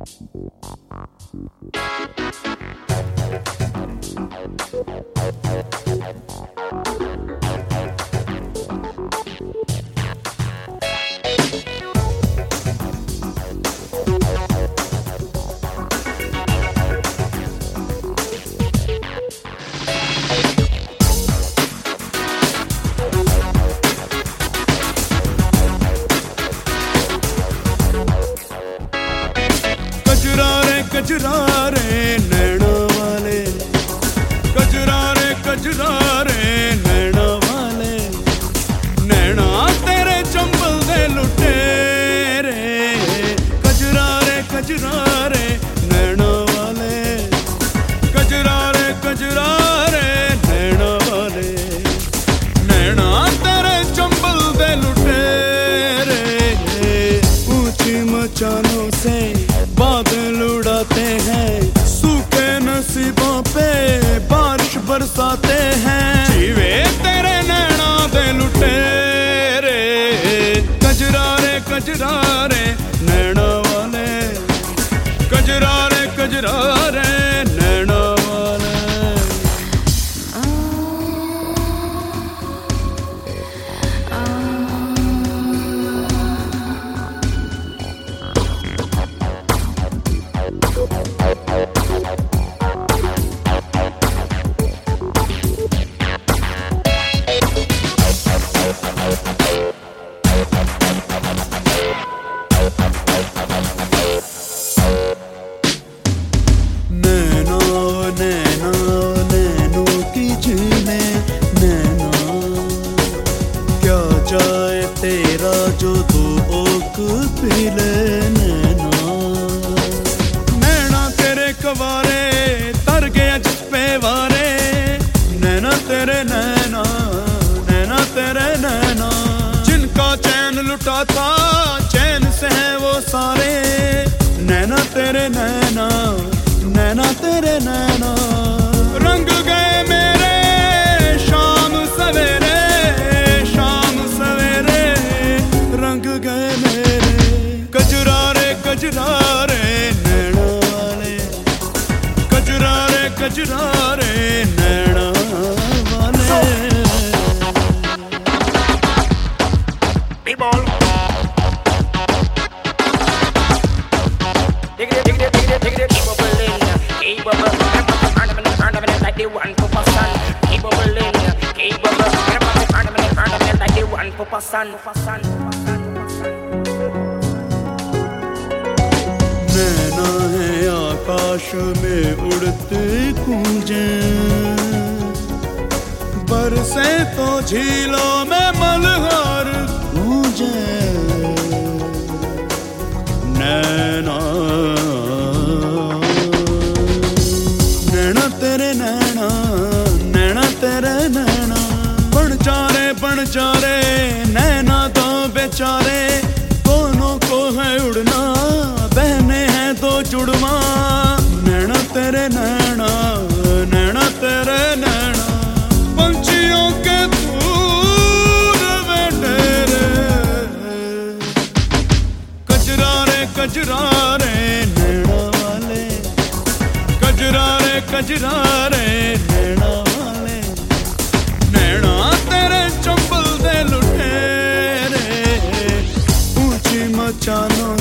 कजरारे नैना वाले, कजरारे नैना वाले, नैना तेरे चंबल दे लुटे रे। कजरारे नैना वाले, कजरारे नैना वाले, नैना तेरे चंबल दे लुटे रे। ऊंची मचानों से बादल उड़ाते हैं, सूखे नसीबों पे बारिश बरसाते हैं। जीवे तेरे नैना दे लुटे रे। कजरारे नैना वाले, कजरारे नैना वाले। नैनों की झीलें, नैना क्या जाए तेरा जो दो ओक पीले। नैना तेरे कवारे तर गया जिस पे वारे। नैना तेरे नैना जिनका चैन लुटा था चैन से है वो सारे। नैना तेरे नैना तेरे नैना रंग गए मेरे शाम सवेरे रंग गए मेरे। कजरारे नैना वाले, कजरारे नैना वाले। नैना है आकाश में उड़ती गूंजें, बरसे तो झीलों में मलहार गूंजे। नैना तेरे नैना तेरे नैना। बन चारे नैना तो बेचारे, दोनों को है उड़ना बहने हैं दो जुड़वा। नैना तेरे नैना तेरे नैना पंछियों के दूर बैठे रे। कजरारे नैना वाले, कजरारे नैना वाले, नैना तेरे चंबल दे लुटे रे। ऊंची मचानों